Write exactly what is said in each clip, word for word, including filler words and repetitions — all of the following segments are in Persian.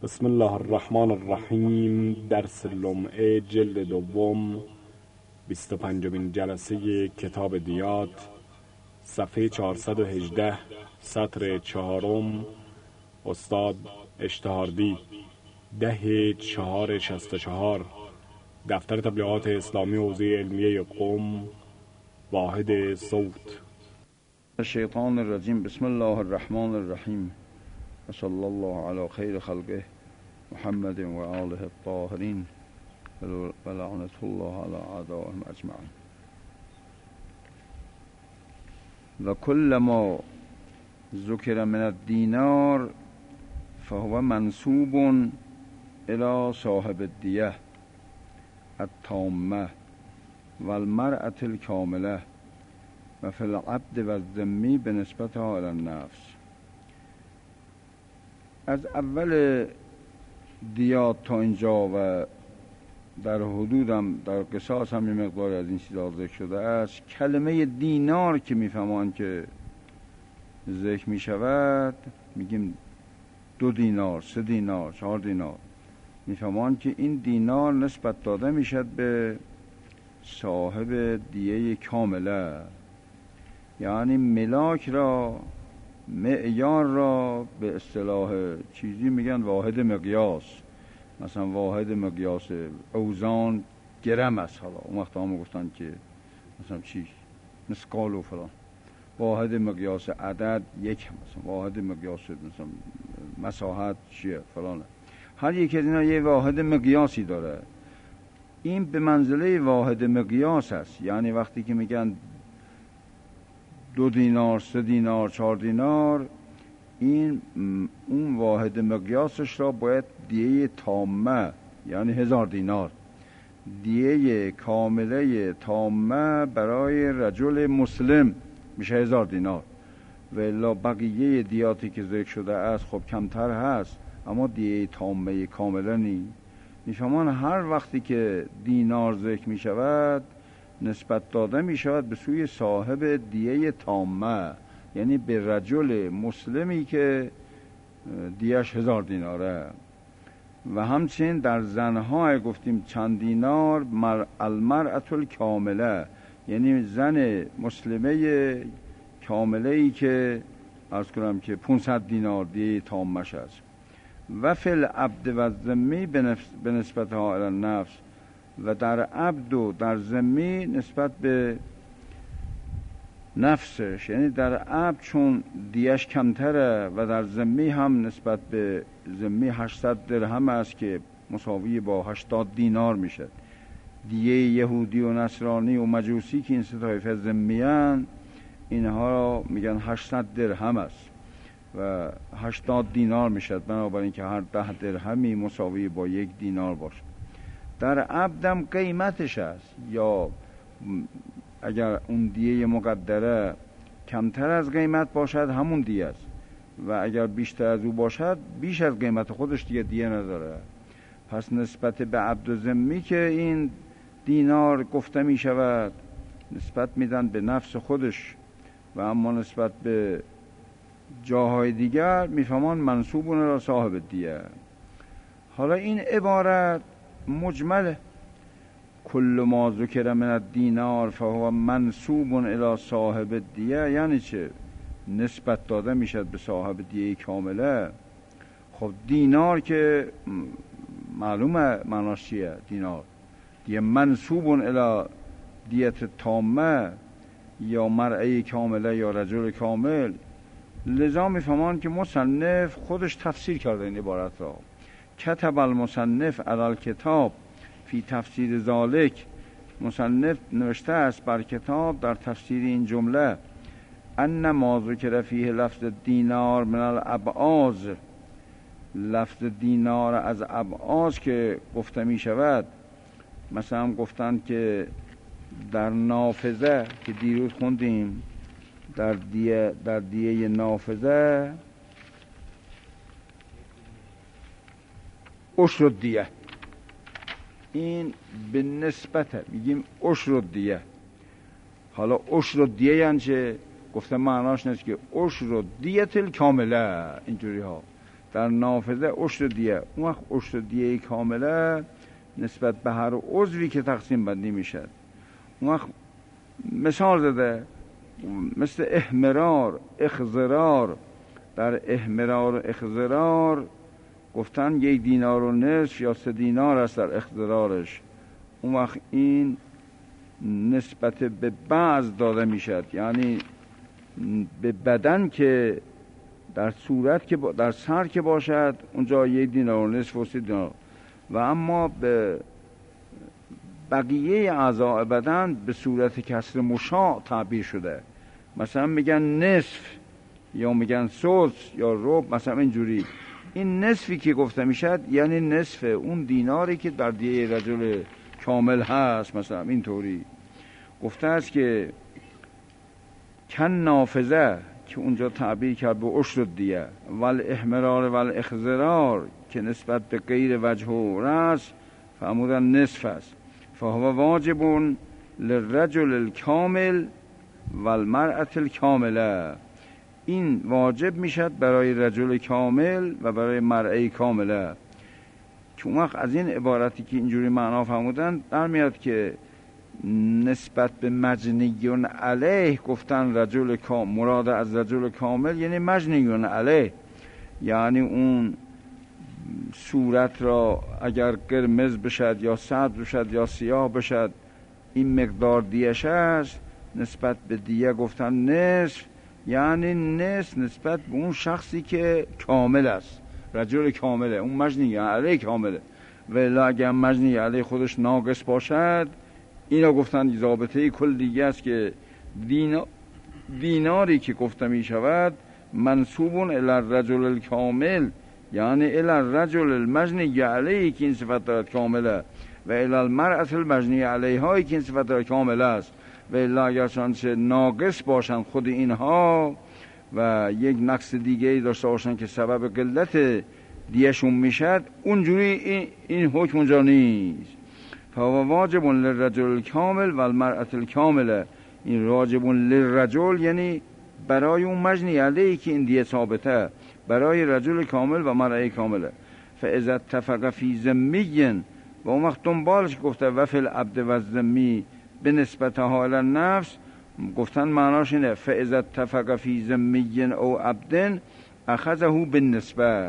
بسم الله الرحمن الرحیم. درس لمعه جلد دوم، بیست و پنجمین جلسه کتاب دیات، صفحه چهارصد و هجده، سطر چهارم. استاد اشتهاردی، ده چهار شست و چهار، دفتر تبلیغات اسلامی حوزه علمیه قم، واحد صوت. الشیطان الرجیم. بسم الله الرحمن الرحیم و صلی الله علی خیر خلقه محمد و آله الطاهرین و لعنت الله علی اعدائهم اجمعین. و کل ما ذکر من الدینار فهو منسوب الى صاحب الدیه التامه و المرأة الکامله و فی العبد و الذمی به نسبتها الی النفس. از اول دیات تا اینجا و در حدودم در قصاص هم یه مقدار از این چیزا ذکر شده است. کلمه دینار که میفهمان که ذکر میشود، میگیم دو دینار، سه دینار، چهار دینار، میفهمان که این دینار نسبت داده میشد به صاحب دیه کامله، یعنی ملاک را، معیار را به اصطلاح چیزی میگن واحد مقیاس. مثلا واحد مقیاس اوزان گرم است. حالا اون وقت هم گفتن که مثلا چی مسقال و فلان. واحد مقیاس عدد یک، مثلا واحد مقیاس مثلا مساحت چیه فلانه. هر یک از اینا یه واحد مقیاسی داره. این به منزله واحد مقیاس است. یعنی وقتی که میگن دو دینار، سه دینار، چهار دینار، این اون واحد مقیاسش را باید دیه تامه، یعنی هزار دینار، دیه کامله تامه برای رجل مسلم میشه هزار دینار. و الا بقیه دیاتی که ذکر شده است خب کمتر هست، اما دیه تامه کامله نی. میفهمان هر وقتی که دینار ذکر میشود نسبت داده می شود به سوی صاحب دیه تامه، یعنی به رجل مسلمی که دیهش هزار دیناره. و همچنین در زنها گفتیم چند دینار، مر المرأة الکامله، یعنی زن مسلمه کامله ای که عرض کنم که پانصد دینار دیه تامش است. و فی العبد و الذمی به نسبتها الی النفس، و در عبد و در ذمی نسبت به نفسش، یعنی در عبد چون دیش کمتره و در ذمی هم نسبت به ذمی هشتصد درهم است که مساوی با هشتاد دینار میشه. دیه یهودی و نصرانی و مجوسی که این سه طایفه ذمیان، اینها میگن هشتصد درهم است و هشتاد دینار میشه. بنابراین که هر ده درهمی مساوی با یک دینار باشه. در عبدم قیمتش است، یا اگر اون دیه مقدره کمتر از قیمت باشد همون دیه است، و اگر بیشتر از او باشد بیش از قیمت خودش دیگه دیه نداره. پس نسبت به عبد و ذمی که این دینار گفته می شود نسبت میدن به نفس خودش، و اما نسبت به جاهای دیگر میفهمان منصوبون را صاحب دیه. حالا این عبارت مجمله، کل ما ذکر من الدینار فهو منسوب الی صاحب الدیه، یعنی چه؟ نسبت داده میشد به صاحب دیه کامله. خب دینار که معلومه معناش چیه. دینار دیه منسوب الی دیت تامه یا مرأه کامله یا رجل کامل. لذا میفهمان که مصنف خودش تفسیر کرده این عبارت را. کتب المصنف علی الکتاب فی تفسیر ذالک، مصنف نوشته است بر کتاب در تفسیر این جمله، ان ما ذکر فیه لفظ دینار من الابعاض، لفظ دینار از ابعاض که گفته می شود. مثلا گفتن که در نافذه که دیروز خوندیم، در دیه در دیه نافذه عشر دیه، این به نسبت میگیم عشر دیه. حالا عشر دیه یعنی چه؟ گفتم معناش نیست که عشر دیت الکامله، اینجوری ها در نافذه عشر دیه. اون وقت عشر دیه کامله نسبت به هر عضوی که تقسیم بندی میشد. اون وقت مثال زده مثل احمرار اخضرار. در احمرار و اخضرار گفتن یک دینار و نصف یا سه دینار است در اخضرارش. اون وقت این نسبت به بعض داده میشد، یعنی به بدن که در صورت که در سر که باشد اونجا یک دینار و نصف و سه دینار، و اما به بقیه اعضاء بدن به صورت کسر مشاع تعبیر شده. مثلا میگن نصف یا میگن ثلث یا ربع، مثلا اینجوری. این نصفی که گفته میشد یعنی نصف اون دیناری که در دیه رجل کامل هست. مثلا اینطوری گفته است که کن نافذه که اونجا تعبیر کرد به عشر دیه، ول احمرار ول اخضرار که نسبت به غیر وجه و رأس فرمودن نصف است. فهو واجب للرجل الکامل والمرأة الکامله. این واجب میشد برای رجل کامل و برای مرأة کامله. که اون وقت از این عبارتی که اینجوری معنا فرمودن در میاد که نسبت به مجنیون علیه گفتن رجل کامل، مراد از رجل کامل یعنی مجنیون علیه، یعنی اون صورت را اگر قرمز بشد یا سبز بشد یا سیاه بشد این مقدار دیش است. نسبت به دیه گفتن نصف، یعنی نصف نسبت به اون شخصی که کامل است، رجل کامله، اون مجنی علیه کامله. ولی اگر مجنی علیه خودش ناقص باشد، اینا گفتن ضابطه کلیه است که دینا دیناری که گفته می شود منصوبون الی الرجل الکامل، یعنی الی الرجل المجنی علیه که این صفت دارد کامله، و الی المرأة المجنی علیها که این صفت دارد کامله است. و الی اگر چنانچه ناقص باشن خود اینها و یک نقص دیگه داشته باشن که سبب قلت دیشون میشد، اونجوری این, این حکم اونجا نیست. فهو واجب للرجل الکامل و المرأة الکامله. این واجب للرجل یعنی برای اون مجنی علیه که این دیه ثابته، برای رجل کامل و مرأة کامله. فاذا اتفق فی ذمی، و اون وقت دنبالش گفته و فی العبد و الذمی به نسبت حال نفس، گفتن معناش اینه فاذا اتفق فی ذمی او عبد اخذه بالنسبه.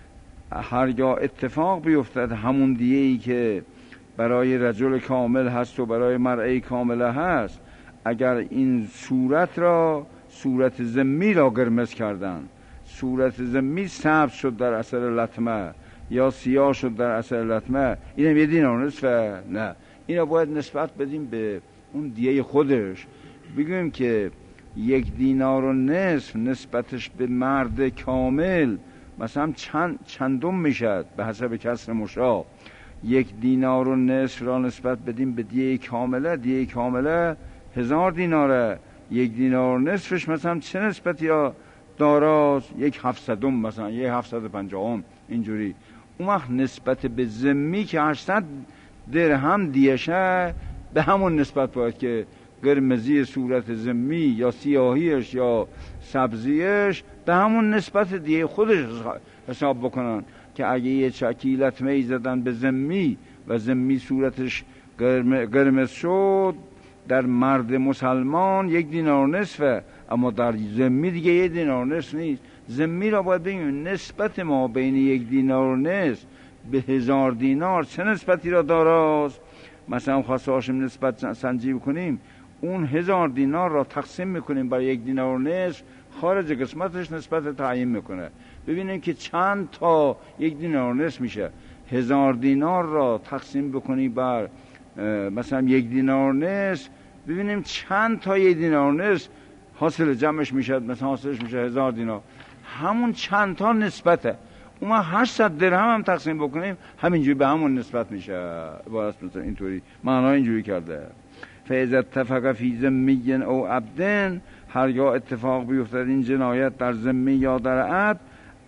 هرگاه اتفاق بیفتد همون دیه ای که برای رجل کامل هست و برای مرأة کامله هست، اگر این صورت را صورت ذمی را قرمز کردن، صورت ذمی سبز شد در اثر لطمه یا سیاه شد در اثر لطمه، این هم یه دینار نصفه. نه، اینا باید نسبت بدیم به اون دیه خودش. بگویم که یک دینار و نصف نسبتش به مرد کامل مثلا چند چندم میشد به حسب کسر مشا. یک دینار و نصف را نسبت بدیم به دیه کامله، دیه کامله هزار دیناره. یک دینار و نصفش مثلا چه نسبتی را داراست؟ یک هفتصدم، مثلا یک هفتصد و پنجاهم، اینجوری. اون وقت نسبت به ذمی که هشتصد درهم دیشه به همون نسبت باید که قرمزی صورت ذمی یا سیاهیش یا سبزیش به همون نسبت دیگه خودش حساب بکنن. که اگه یه چکی لطمه‌ای زدن به ذمی و ذمی صورتش قرمز شد، در مرد مسلمان یک دینار نصفه، اما در ذمی دیگه یک دینار نصف نیست. ذمی را باید بگیم نسبت ما بین یک دینار و نصف به هزار دینار چه نسبتی را داراست. مثلا خواسته باشیم نسبت سنجی بکنیم، اون هزار دینار را تقسیم میکنیم برای یک دینار و نصف، خارج قسمتش نسبت تعیین میکنه. ببینیم که چند تا یک دینار و نصف میشه. هزار دینار را تقسیم بکنی بر مثلا یک دینار و نصف، ببینیم چند تا یک دینار و نصف حاصل جمعش میشه، مثلا حاصلش میشه هزار دینار. همون چند تا نسبته. اون ما هشتصد درهم هم تقسیم بکنیم همینجوری به همون نسبت میشه. عبارت مثلا اینطوری معنا اینجوری کرده. فاذا اتفق فی ذمی او عبد، هرگاه اتفاق بیفتد این جنایت در ذمی یا در عبد.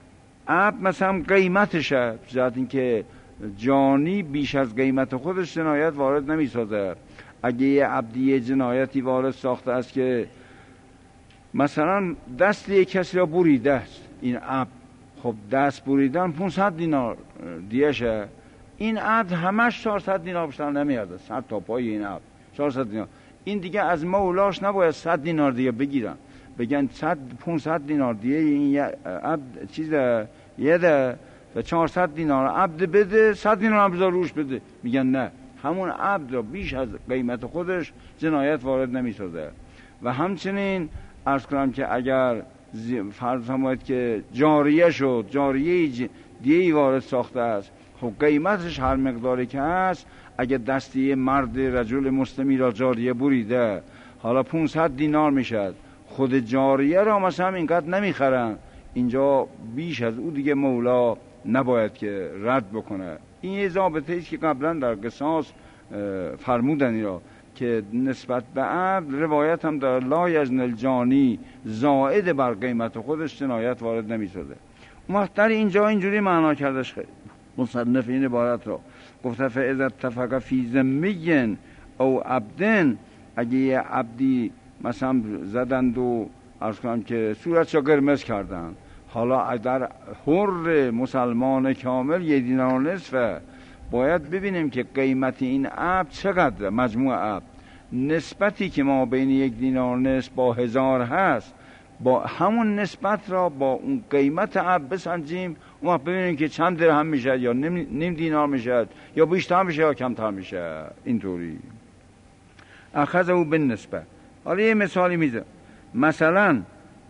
عبد مثلا قیمتشه، بجهت اینکه جانی بیش از قیمت خودش جنایت وارد نمیسازه. اگه یه عبدی جنایتی وارد ساخته است که مثلا دست یک کسی را بریده است، این عبد خب دست بریدن پانصد دینار دیشه. این عبد همش چهارصد دینار بیشتر نمیارده، سر تا پای این عبد چهارصد دینار. این دیگه از مولاش نباید صد دینار دیگه بگیرن، بگن صد پانصد دینار دیگه این عبد چیز یه ده و چهارصد دینار عبد بده، صد دینار هم بذار روش بده. میگن نه، همون عبد را بیش از قیمت خودش جنایت وارد نمیسازه. و همچنین عرض کنم که اگر فرض فرمایید که جاریه شد، جاریه دیگه وارد ساخته است، خب قیمتش هر مقداری که هست، اگه دستی مرد رجل مسلمی را جاریه بریده حالا پانصد دینار میشد، خود جاریه را مثلا اینقدر نمیخرن، اینجا بیش از او دیگه مولا نباید که رد بکنه. این یه ضابطه است که قبلا در قصاص فرمودن این را که نسبت به عبد روایت هم در لا یزن الجانی زائد بر قیمت خودش جنایت وارد نمیسازه. اون وقت در اینجا اینجوری معنا کردش مصنف این عبارت را، گفته فاذا اتفق فی ذمی او عبدن، اگه یه عبدی مثلا زدند و عرض کنم که صورتشو قرمز کردن، حالا در حر مسلمان کامل یه دینار نصفه، باید ببینیم که قیمت این عبد چقدر، مجموع عبد نسبتی که ما بین یک دینار نصف با هزار هست، با همون نسبت را با اون قیمت عبد بسنجیم، اون وقت ببینیم که چند درهم میشه، یا نیم, نیم دینار میشه، یا بیشتر میشه یا کمتر میشه. اینطوری اخذ او بالنسبه. حالا یه مثالی میزه، مثلا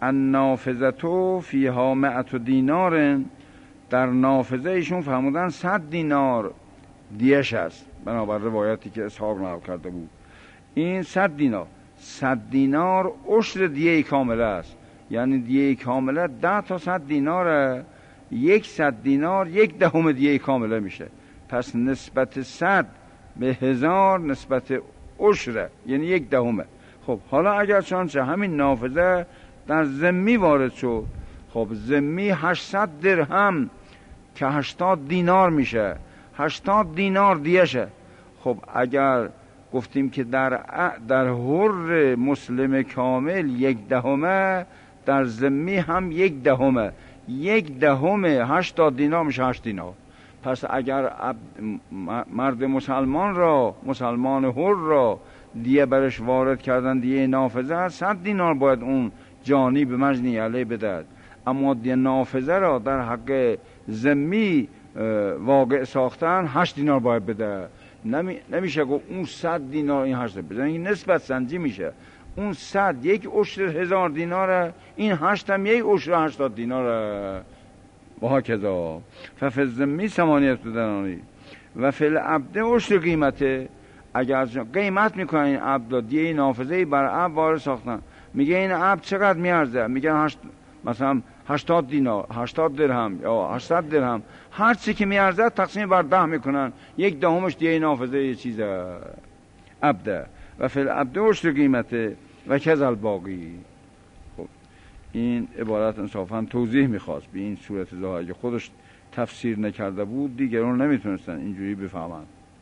النافذه فیها مئت دینار، در نافذه ایشون فرمودن صد دینار دیش است، بنابر روایتی که اسحاق نقل کرده بود. این صد دینار، صد دینار عشر دیه کامله است، یعنی دیه کامله ده تا صد دیناره، یک صد دینار یک دهم دیه کامله میشه. پس نسبت صد به هزار نسبت عشره، یعنی یک دهمه. خب حالا اگر چنانچه همین نافذه در ذمی وارد شد، خب ذمی هشتصد درهم که هشتاد دینار میشه، هشتاد دینار دیشه. خب اگر گفتیم که در در حر مسلم کامل یک دهمه، در ذمی هم یک دهمه، یک دهم هشتاد دینار میشه هشت دینار. پس اگر مرد مسلمان را، مسلمان حر را دیه برش وارد کردن، دیه نافذه، صد دینار باید اون جانی به مجنی علیه بدهد. اما دیه نافذه را در حق ذمی واقع ساختن هشت دینار باید بده. نمی... نمیشه که اون صد دینار این هشت بزن، این نسبت سنجی میشه. اون صد یک عشر هزار دیناره، این هشت هم یک عشر هشتاد دیناره و ها کذا. ففی الذمی ثمانیت دنانی و فی العبد عشر قیمته. اگر قیمت میکنن این عبد دیه نافذه بر عبد وارد ساختن، میگه این عبد چقدر میارزه، میگن هشت مثلا هشتاد دینار، هشتاد درهم یا هشتصد درهم، هر چی که میارزه تقسیم بر ده میکنن، یک دهمش دیه نافذه یه چیزه عبده. و فی العبد عشر قیمته و کذا الباقی. خب این عبارت انصافا توضیح میخواست، به این صورت ظاهر اگه خودش تفسیر نکرده بود دیگران نمیتونستن اینجوری بفهمن.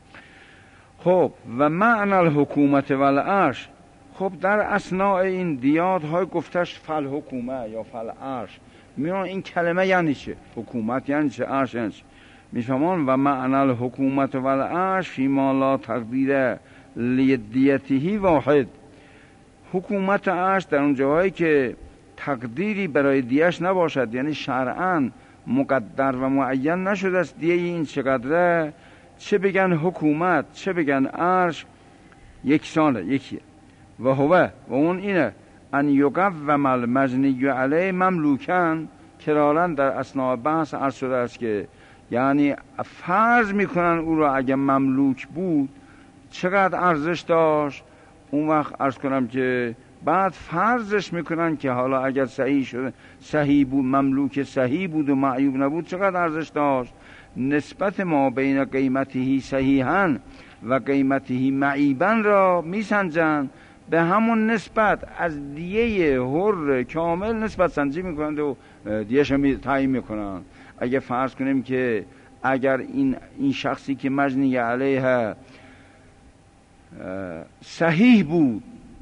خب و معنی الحکومت و العرش. خب در اثناء این دیات های گفتش فل حکومه یا فل عرش، میان این کلمه یعنی چه؟ حکومت یعنی چه؟ عرش یعنی چه؟ میفهمان و معنی الحکومت و العرش فیما لا تقدیر لیدیته واحد. حکومت عرش در اون جاهایی که تقدیری برای دیش نباشد، یعنی شرعاً مقدر و معین نشده است دیه این چقدره، چه بگن حکومت چه بگن عرش یک ساله، یکیه. و هوه و اون اینه ان یقوم المجنی علیه مملوکن، کرارن در اثناء بحث عرض شده است که یعنی فرض میکنن او را اگه مملوک بود چقدر ارزش داشت. اون وقت عرض کنم که بعد فرضش میکنن که حالا اگر صحیح شده، صحیح بود، مملوک صحیح بود و معیوب نبود چقدر ارزش داشت. نسبت ما بین قیمتی صحیحاً و قیمتی معیباً را میسنجن، به همون نسبت از دیه حر کامل نسبت سنجی میکنند و دیهش هم تعیین میکنند. اگه فرض کنیم که اگر این این شخصی که مجنی علیه صحیح بود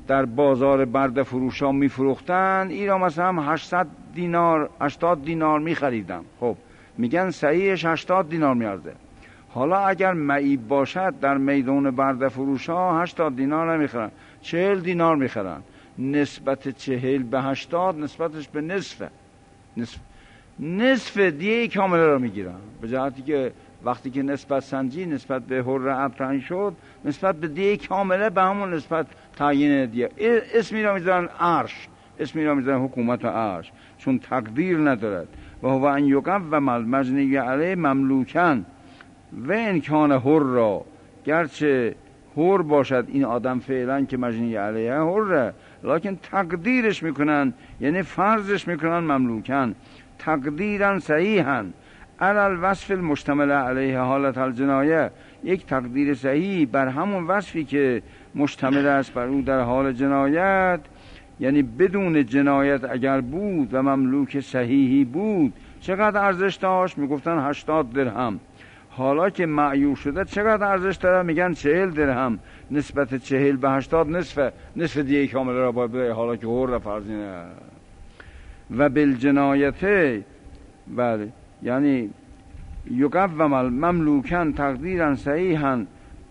در بازار برده فروشا میفروختن، این را مثلا هشتصد دینار هشتاد دینار میخریدن. خب میگن صحیحش هشتاد دینار میارزه. حالا اگر معیب باشد در میدان برده فروشا هشتاد دینار نمیخرن، چهل دینار میخرن. نسبت چهل به هشتاد نسبتش به نصفه، نصف نصف دیه کامله را میگیرن. به جهتی که وقتی که نسبت سنجی نسبت به حر عبد تعیین شد، نسبت به دیه کامله به همون نسبت تعیین دیه. اسمی را میذارن عرش، اسمی را میذارن حکومت عرش، چون تقدیر ندارد. و هو ان یقوم المجنی علیه مملوکن و امکان حر را، گرچه حر باشد این آدم فعلا که مجنی علیه حره، لکن تقدیرش میکنن، یعنی فرضش میکنن مملوکن، تقدیرا صحیحا علی الوصف المشتمل علیه حالت الجنایه، یک تقدیر صحیح بر همون وصفی که مشتمل است بر او در حال جنایت، یعنی بدون جنایت اگر بود و مملوک صحیحی بود چقدر ارزش داشت؟ میگفتن هشتاد درهم. حالا که معیوب شده چقدر ارزش داره؟ میگن چهل درهم. نسبت چهل به هشتاد نصف نصف دیگه کامل را باید بده، حالا که حر فرضینه. و بالجنایت، بله، یعنی یقوم المملوکن تقدیرا صحیحا،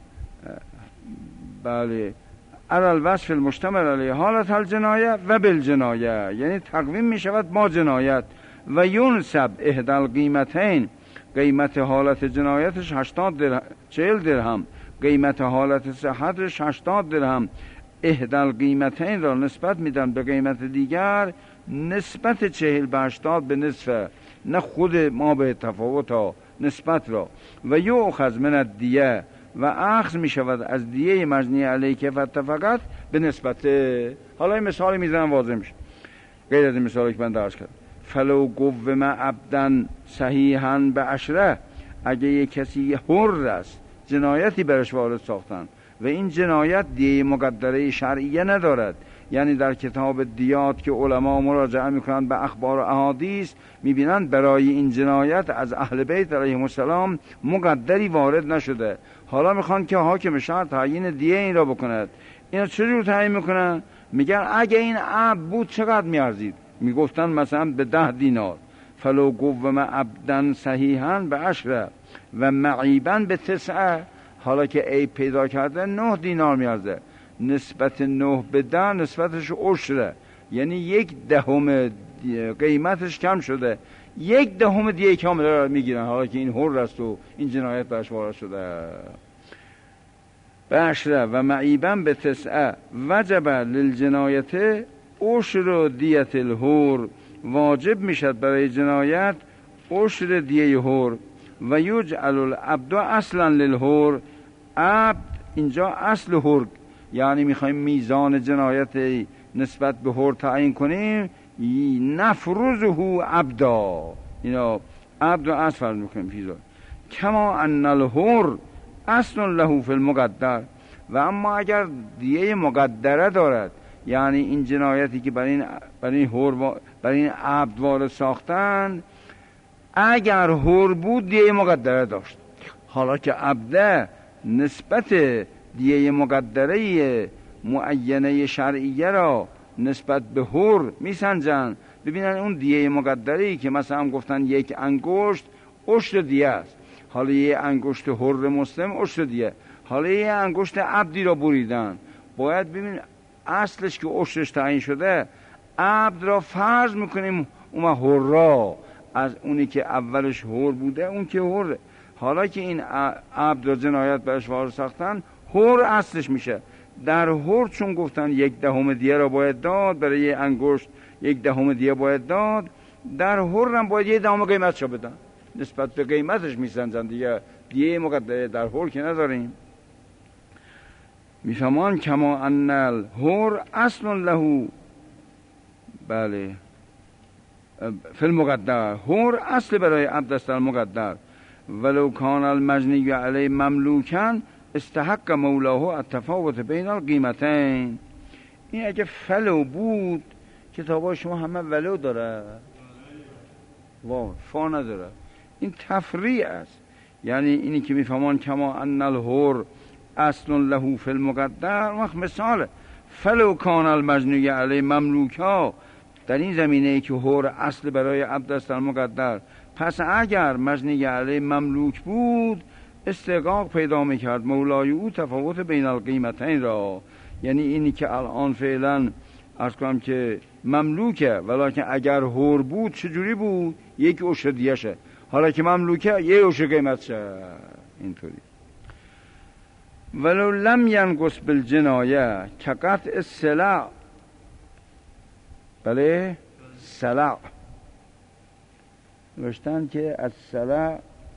بله، علی الوصف المشتمل علیه حالت الجنایه و بالجنایه، یعنی تقویم می شود با جنایت. و ینسب احدى القیمتین، قیمت حالت جنایتش هشتاد درهم، چهل درهم، قیمت حالت صحتش هشتاد درهم. احدى القیمتین را نسبت میدن به قیمت دیگر، نسبت چهل به هشتاد به نصف، نه خود ما به تفاوت ها، نسبت را. و یؤخذ من الدیه، و اخذ می شود از دیه مجنی علیه که فتفقت به نسبت. حالا این مثالی میزنم واضح میشه، غیر از این مثالی که من درس کردم. فلو قوم عبدا صحیحا به عشره، اگه یک کسی حر است جنایتی برش وارد ساختن و این جنایت دیه مقدره شرعیه ندارد، یعنی در کتاب دیات که علما مراجعه میکنند به اخبار و احادیث میبینند برای این جنایت از اهل بیت علیهم السلام مقدری وارد نشده. حالا میخوان که حاکم شهر تعیین دیه این را بکند. اینا چجور تعیین میکنن؟ میگن اگه این عبد بود چقدر میارزید؟ میگفتن مثلا به ده دینار. فلو قوم عبدا صحیحا به عشره و معیبا به تسعه، حالا که عیب پیدا کرده نه دینار میارزه. نسبت نه به ده نسبتش عشره، یعنی یک دهم قیمتش کم شده، یک دهم دیگه کامل را میگیرن، حالا که این حر است و این جنایت برش وارد شده. بشره و معیبا به تسعه وجب للجنایت عشر دیت الحر، واجب میشد برای جنایت عشر دیه حر. و یجعل العبد اصلا للحر، عبد اینجا اصل حر، یعنی میخوایم میزان جنایت نسبت به حر تعیین کنیم، نفرضه عبدا، اینا عبد و اصل فرض میکنیم پیزا. کما ان الحر اصل له فی المقدر، و اما اگر دیه مقدره دارد، یعنی این جنایتی که برای این برای این حر برای این عبد وارد ساختن، اگر حر بود دیه مقدره داشت. حالا که عبده نسبت دیه مقدره معینه شرعیه را نسبت به حر میسنجن، ببینن اون دیه مقدری که مثلا گفتن یک انگشت عشر دیه است، حالا یک انگشت حر مسلم عشر دیه، حالا یک انگشت عبدی را بریدن، باید ببین اصلش که عشرش تعیین شده، عبد را فرض میکنیم اون حر را از اونی که اولش حر بوده، اون که حر. حالا که این عبد را جنایت برش وارد ساختن، حر اصلش میشه. در حر چون گفتن یک دهم دیه را باید داد، برای یک انگشت یک دهم دیه باید داد، در حر هم باید یک دهم قیمتشو بدن، نسبت به قیمتش میسنجن دیگه. دیه مقدره در حر که نداریم. میفهمان کما ان الحر اصل له، بله، فی المقدر، حر اصل برای عبد است در مقدر. ولو کان المجنی علی مملوکن استحق مولاه التفاوت بین القیمتین. این اگه فلو بود، کتابا شما همه ولو داره، وا فا نداره، این تفریع است. یعنی اینی که میفهمان کما ان الحر اصل له فی المقدر، وقت مثال فلو کان المجنی علی مملوکا، در این زمینه ای که هور اصل برای عبد است المقدر، پس اگر مجنی علی مملوک بود استحقاق پیدا میکرد مولای او تفاوت بین القیمتین را. یعنی اینی که الان فعلا عرض کنم که مملوکه، ولیکن اگر هور بود چجوری بود؟ یک عشر دیشه، حالا که مملوکه یک عشر قیمتشه. اینطوری ولو لم ینقص بالجنایه که قطع السلع، بله سلع نوشتن که از سلع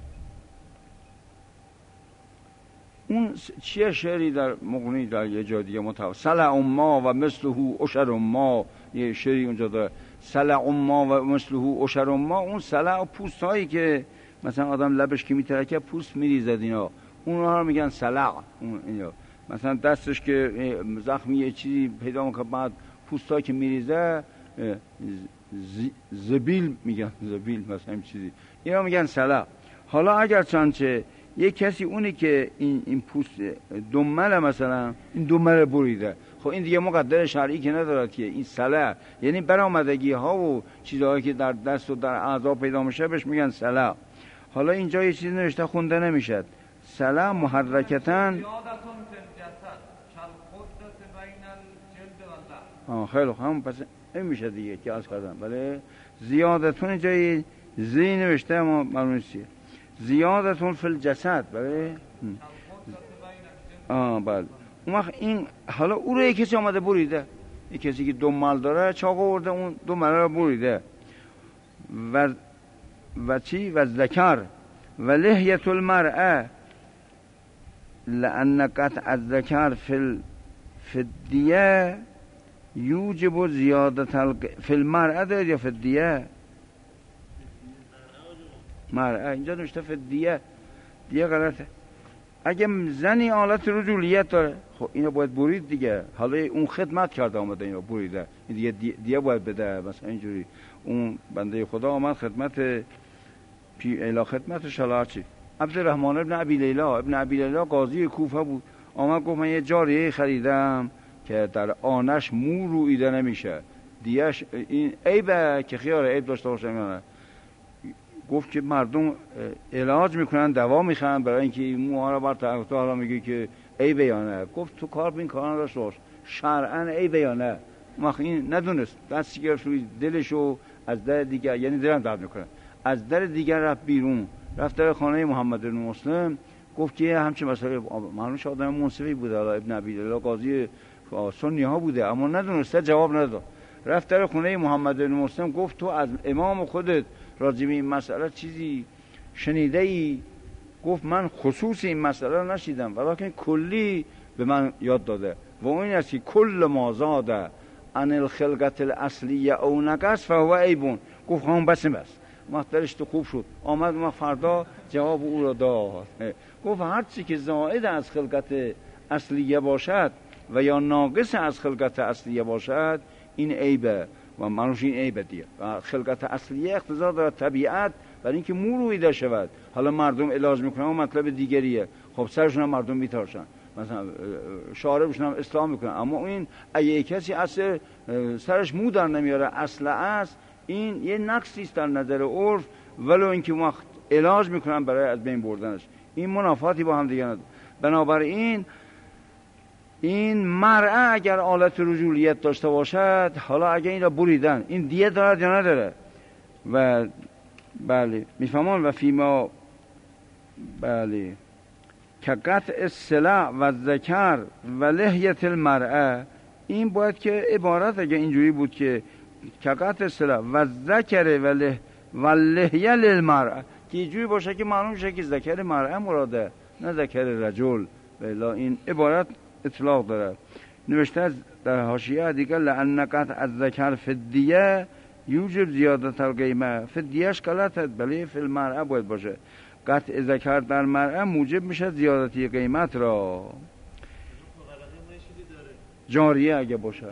اون چیه شعری در مغنی در یه جا دیگه متوسط سلع ما و مثله عشر ما، یه شعری اونجا داره سلع ما و مثله عشر ما. اون سلع پوست هایی که مثلا آدم لبش که میترکه پوست میریزد اینا، اونها رو میگن سلع. اون اینا مثلا دستش که زخمی یه چیزی پیدا میکنه بعد پوستا که میریزه زبیل میگن، زبیل مثلا این چیزی، اینا میگن سلع. حالا اگر چنانچه یک کسی اونی که این این پوست دمل مثلا این دمل بریده، خب این دیگه مقدر شرعی که نداره که این سلع، یعنی برآمدگی ها و چیزهایی که در دست و در اعضا پیدا میشه بهش میگن سلع. حالا اینجا یه چیزی نوشته خونده نمیشه، سلع محرکتن. آه خیلی هم پس این میشه دیگه که از کردم. بله زیادتون جای زی نوشته اما معلوم نیست زیادتون فی الجسد. بله آه بله اون وقت این حالا او رو یک کسی آمده بریده، یک کسی که دو مال داره چاقو ورده اون دو مال رو بریده و و چی و ذکر و لحیت المرأه لأن قطع الذکر فی فی الدیه یوجب زیادت الق... فی المرأه داره یا فی الدیه؟ مرأه اینجا نوشته فی الدیه، دیه غلطه. اگه زنی آلت رجولیت داره خب اینو باید برید دیگه، حالا اون خدمت کرده آمده اینو بریده، این دیگه دیه, دیه باید بده. مثلا اینجوری اون بنده خدا آمد خدمت پی اله خدمت شلاچی عبدالرحمن ابن ابی لیلا، ابن ابی لیلا قاضی کوفه بود، آمد گفت من یه جاریه خریدم که در آنش مو رویده نمیشه، دیش این عیبه که خیاره عیب داشته باشه. نه گفت که مردم علاج میکنن دوا میخوان برای اینکه این موها رو بر طرف تو حالا میگه که عیبه یا نه. گفت تو کار بین کاران داشته باش شرعاً عیبه یا نه. وقت این ندونست دستی گرفت روی دلشو از در دیگر، یعنی دلم درد میکنه، از در دیگر رفت بیرون، رفت در خانه محمد بن مسلم، گفت که همچین مسئله معلومش آدم منصفی بوده، ابن ابی لیلا قاضی سنی ها بوده اما ندونسته جواب نداد. رفت در خونه محمد بن مسلم گفت تو از امام خودت راجع به این مسئله چیزی شنیده ای؟ گفت من خصوصی این مسئله رو نشیدم ولیکن کلی به من یاد داده و این است که کل ما زاد عن الخلقت الاصلیه او نقص فهو عیبون. گفت همون بس بس مخترش تو خوب شد. آمد ما فردا جواب او را داد، گفت هر چی که زائد از خلقت اصلیه باشد و یا ناقص از خلقت اصلیه باشد این عیبه و منوش این عیبه دیگه. و خلقت اصلیه اقتضا داره طبیعت برای اینکه مو رویده شود. حالا مردم علاج میکنن و مطلب دیگریه، خب سرشون هم مردم میتراشن، مثلا شاربشون هم اسلام میکنن، اما این اگه کسی اصل سرش مو در نمیاره اصل است، این یه نقصی است در نظر عرف، ولو اینکه وقت علاج میکنن برای از بین بردنش، این منافاتی با هم دیگه نداره. بنابراین این مرأه اگر آلت رجولیت داشته باشد، حالا اگر این را بریدن این دیه دارد یا نداره؟ و بله میفهمان و فیما بله که قطع السلع و ذکر و لحیت المرأه، این باید که عبارت اگر اینجوری بود که که قطع السلع و ذکر و له و لحیه للمرأه، که اینجوری باشه که معلوم شه که ذکر مرأه مراده نه ذکر رجل. بلا این عبارت اطلاق داره. نوشته در حاشیه دیگه لأن قطع الذکر فی الدیه یوجب زیادت القیمه. فی الدیهش غلطه، بله فی المرأه باید باشه. قطع ذکر در مرأه موجب میشه زیادتی قیمت را. جاریه اگه باشه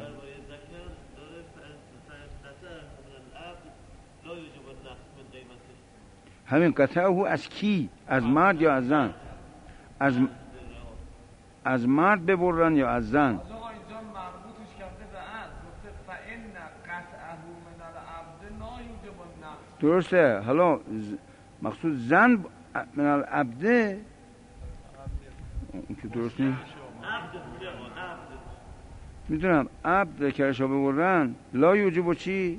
همین قطعه او از کی؟ از مرد یا از زن؟ از از مرد ببرن یا از زن؟ درسته. حالا مقصود زن من العبده اون که درست نیست. میدونم عبد کرشا ببرن لا یوجب چی؟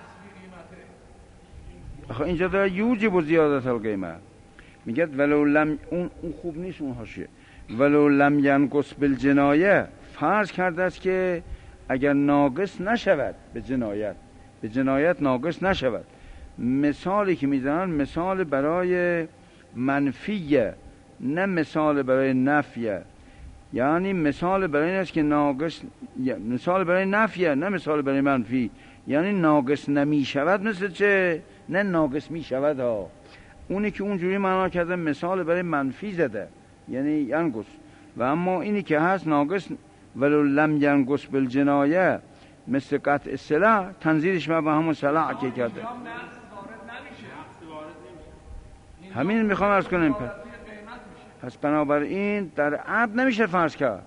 آخه اینجا داره یوجب زیادت القیمه. میگه ولو لم اون اون خوب نیست اون حاشیه. ولو لم ینقص بالجنایه، فرض کرده است که اگر ناقص نشود به جنایت، به جنایت ناقص نشود. مثالی که میزنن مثال برای منفیه نه مثال برای نفیه. یعنی مثال برای این است که ناقص، مثال برای نفیه نه مثال برای منفی. یعنی ناقص نمی شود مثل چه؟ نه ناقص می شود ها. اونی که اونجوری معنا کرده مثال برای منفی زده یعنی ینقص. و اما اینی که هست ناقص ولو لم ینقص بالجنایه مثل قطع سلع، تنظیرش ما به همون سلع که کرده. همین میخوام عرض کنم. پس بنابراین در عبد نمیشه فرض کرد.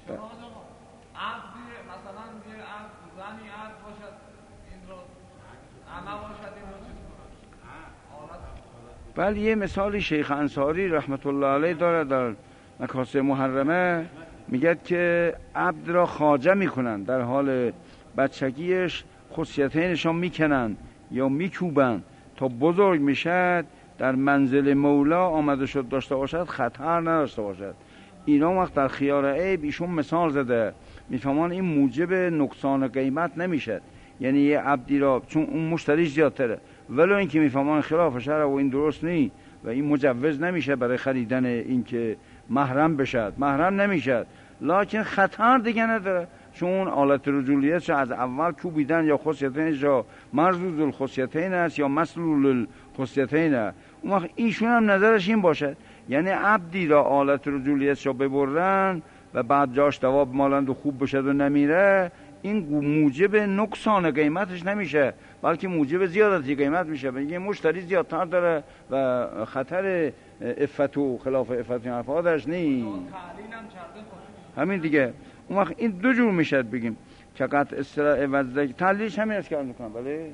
بله یه مثالی شیخ انصاری رحمت الله علیه داره در مکاسب محرمه، میگه که عبد را خواجه میکنن، در حال بچگیش خصیتینشان میکنن یا میکوبن تا بزرگ میشد در منزل مولا آمده شد داشته باشد خطر نداشته باشد. اینا وقت در خیار عیب ایشون مثال زده، میفهمان این موجب نقصان قیمت نمیشه. یعنی یه عبدی را چون اون مشتریش زیادتره ولو اینکه میفهمان خلاف شرع و این درست نی و این مجوز نمیشه برای خریدن این که محرم بشد، محرم نمیشد، لکن خطر دیگه نداره چون آلت رجولیت از اول کوبیدن یا خصیتینش یا مرزوز الخصیتین است یا مسلول الخصیتین. اون وقت ایشون هم نظرش این باشد یعنی عبدی را آلت رجولیت را ببرن و بعد جاش دواب مالند و خوب بشد و نمیره، این موجب نقصان قیمتش نمیشه بلکه موجب زیادتی قیمت میشه. بگه مشتری زیادتر داره و خطر افت و خلاف افت افادش نی. همین دیگه. اون وقت این دو جور میشه بگیم که قطع استراء و ذکر تعلیلش همین است که عرض میکنم. بله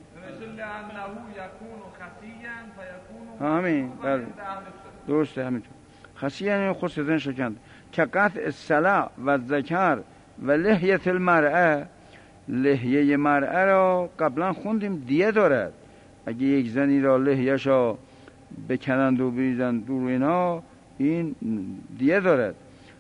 همین بله درسته همینطور. خسی یعنی خصیتن شکند که قطع السلع و ذکر و لحیت المرأه، لحیه مرأه را قبلا خوندیم دیه دارد. اگه یک زنی را لحیه‌ش را بکنند و بریزند دور اینا این دیه دارد.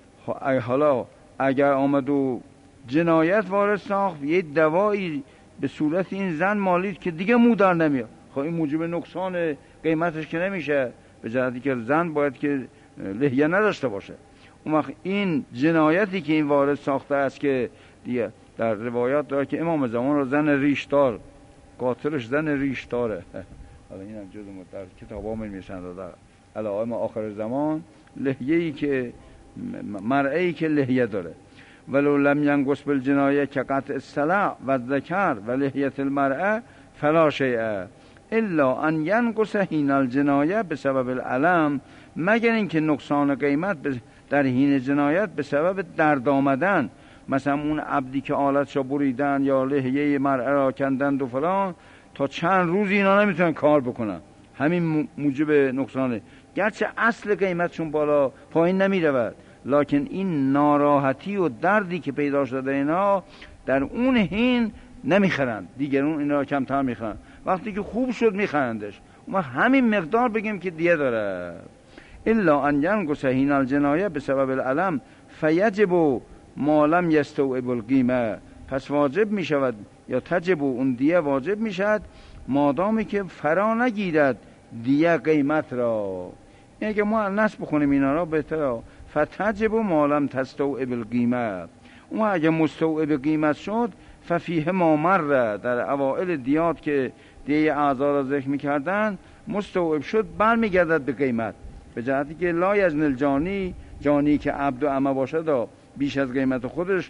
حالا اگر آمد و جنایت وارد ساخت یه دوایی به صورت این زن مالید که دیگه مو در نمیاد، خب این موجب نقصان قیمتش که نمیشه، به جهتی که زن باید که لحیه نداشته باشه. اون وقت این جنایتی که این وارد ساخته است که دیگه در روایات داره که امام زمان رو زن ریشدار، قاتلش زن ریشداره. حالا این هم جزء در کتاب ها می‌نویسند در علائم آخر زمان، لحیه‌ای که مرئی که لحیه داره. ولو لم ینقص بالجنایه که قطع السلع و ذکر و لحیت المرأه فلا شیء الا ان ینقص حین الجنایه بسبب الالم، مگر اینکه نقصان قیمت در حین جنایت به سبب درد آمدن، مثلا اون عبدی که آلتشو بریدن یا لحیه مرأه را کندند و فلان، تا چند روز اینا نمیتونن کار بکنن، همین موجب نقصانه. گرچه اصل قیمتشون بالا پایین نمیرود، لکن این ناراحتی و دردی که پیدا شده اینا در اون حین نمیخرند، دیگرون اینا را کمتر میخرند، وقتی که خوب شد میخرندش. ما همین مقدار بگیم که دیه داره. الا ان ینقص حین الجنایه بسبب الالم فیجب ما لم یستوعب القیمه، پس واجب میشود یا تجب اون دیه واجب میشد مادامی که فرا نگیرد دیه قیمت را. یعنی که ما نصب بخونیم اینا را بهتره. فتجب ما لم تستوعب القیمه، اون اگه مستوعب قیمت شد ففیه ما مر، در اوائل دیات که دیه اعضا را ذکر میکردن مستوعب شد برمیگردد به قیمت، به جهتی که لا یزن الجانی، جانی که عبد و امه باشد بیش از قیمت خودش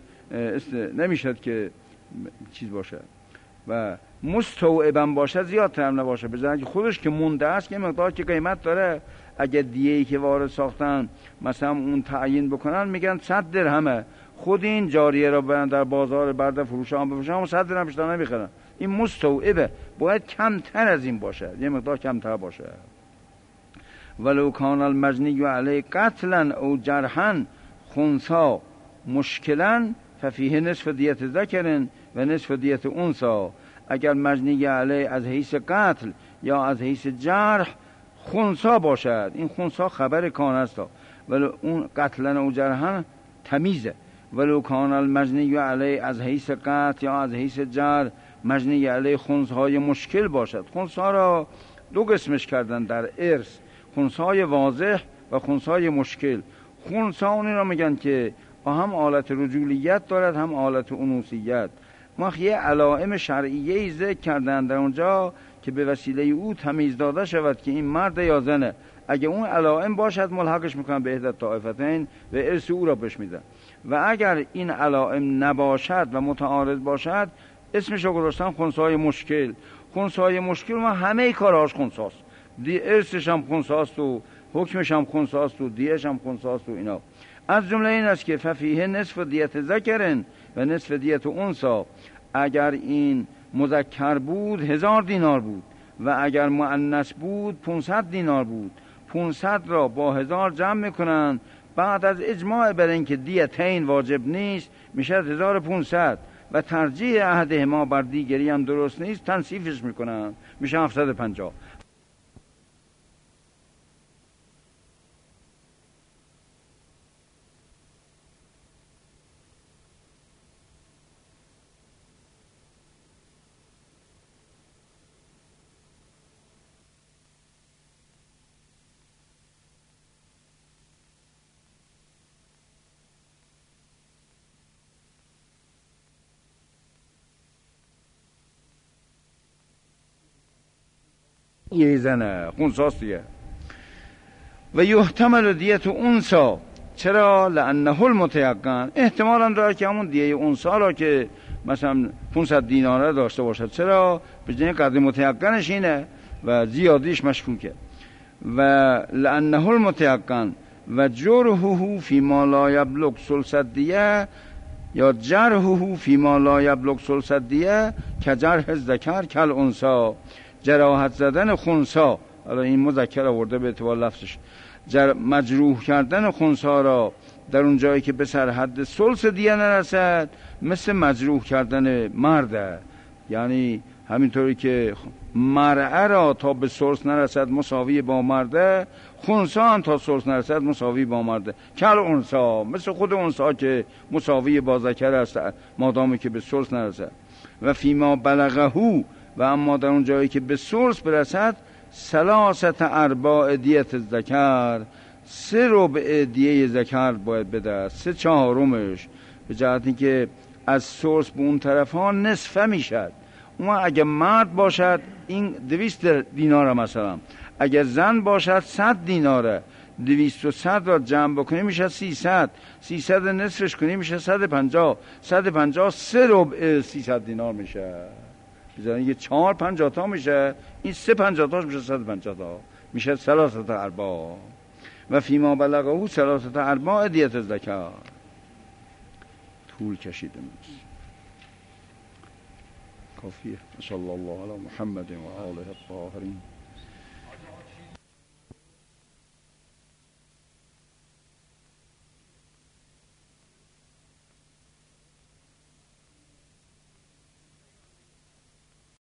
نمیشد که چیز باشه و مستوعبم باشه زیادتر هم نباشه، به جهتی خودش که مونده است که مقدار که قیمت داره. اگه دیهی که وارد ساختن مثلا اون تعیین بکنن میگن صد درهمه، خود این جاریه را برن در بازار برده فروش هم بفروشن و صد درهم بیشتر نمیخرن، این مستوعبه، باید کمتر از این باشد، یه مقدار کمتر باشد. ولو کان المجنی علیه قتلا او جرحا خنثا مشکلا ففیه نصف دیت ذکر و نصف دیت انثی. اگر مجنی علیه از حیث قتل یا از حیث جرح خنثا باشد، این خنثا خبر کان است، ولو اون قتلا او جرحا تمیزه. ولو کان المجنی علیه از حیث قتل یا از حیث جرح مجنی علیه خنثای مشکل باشد. خنثا را دو قسمش کردن در ارث، خنثای واضح و خنثای مشکل. خنثا اونی را میگن که هم حالت رجولیت دارد هم حالت انوثیت. ما یه علائم شرعیه ذکر کردن در اونجا که به وسیله او تمیز داده شود که این مرد یا زنه. اگه اون علائم باشد ملحقش میکنن به احدى الطائفتین و ارث او را بهش میدن، و اگر این علائم نباشد و متعارض باشد اسمش رو گذاشتن خنثای مشکل. خنثای مشکل ما همه کارهاش خنثاست، دی ارثش هم خنثاست و حکمش هم خنثاست و دیهش هم خنثاست و اینا. از جمله این است که ففیه نصف دیت ذکرن و نصف دیت انثی. اگر این مذکر بود هزار دینار بود و اگر مؤنث بود پانصد دینار بود. پانصد را با هزار جمع میکنن، بعد از اجماع بر اینکه دیتین واجب نیست میشه هزار و پانصد و ترجیح احدهما بر دیگری هم درست نیست تنصیفش میکنن میشه هفتصد و پنجاه. یه زنه خونساست دیگه. و یحتمل دیت انثی، چرا؟ لانه المتیقن، احتمال هم داره که همون دیه انثی را که مثلا پانصد دیناره داشته باشد. چرا؟ به جای قدر متیقنش اینه و زیادیش مشکوکه. و لانه المتیقن و جرحه فی ما لا یبلغ ثلث دیه یا جرحه فی ما لا یبلغ ثلث دیه که جرح الذکر کل انثی. جراحت زدن خنثا، حالا این مذکر آورده به اعتبار لفظش، جر... مجروح کردن خنثا را در اون جایی که به سر حد ثلث دیه نرسد مثل مجروح کردن مرده. یعنی همینطوری که مرعه را تا به ثلث نرسد مساوی با مرده، خنثا هم تا ثلث نرسد مساوی با مرده. کل انثی، مثل خود انثی که مساوی با ذکر است مادامی که به ثلث نرسد. و فیما بلغهو، و اما در اون جایی که به ثلث برسد ثلاثه ارباع دیت ذکر، سه ربع دیه ذکر باید بده، سه چهارمش، به جهتی که از ثلث به اون طرف ها نصفه میشد. اون اگه مرد باشد این دویست دیناره مثلا، اگه زن باشد صد دیناره، دویست و صد را جمع بکنی میشه سیصد، سیصد نصفش کنی میشه صد و پنجاه، صد و پنجاه سه ربع سیصد دینار میشه. بزنی یه چهار پنجاه تا میشه، این سه پنجاه تاش میشه صد و پنجاه تا، میشه ثلاثه ارباع. و فیما بلغه ثلاثه ارباع دیت ذکر. طول کشیده میشه. کافیه. صلی الله علی محمد و آله الطاهرین.